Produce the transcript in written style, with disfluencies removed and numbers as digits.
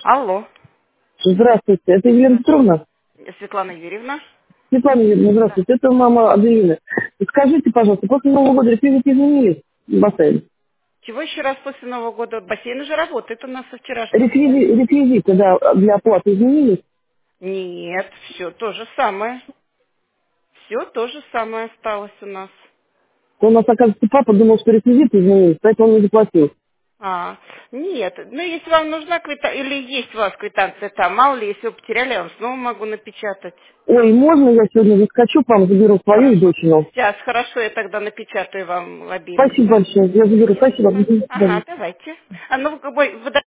Алло, Здравствуйте, это Елена Петровна? Светлана Юрьевна. Светлана Юрьевна, Да. здравствуйте, это мама Аделина. Скажите, пожалуйста, после Нового года реквизиты изменились в бассейн? Чего еще раз после Нового года? Бассейн уже работает у нас со вчерашнего. Реквизиты, да, для оплаты изменились? Нет, все то же самое. Все то же самое осталось у нас. То у нас, оказывается, папа думал, что реквизиты изменились, поэтому он не заплатил. А, нет, ну если вам нужна квитанция, или есть у вас квитанция там, мало ли, если вы потеряли, я вам снова могу напечатать. Ой, можно я сегодня заскочу к вам, заберу свою и Хорошо. дочину? Сейчас, хорошо, я тогда напечатаю вам в обеих. Спасибо большое, я заберу, Не за спасибо. что. До свидания. Ага, давайте. А ну, вы,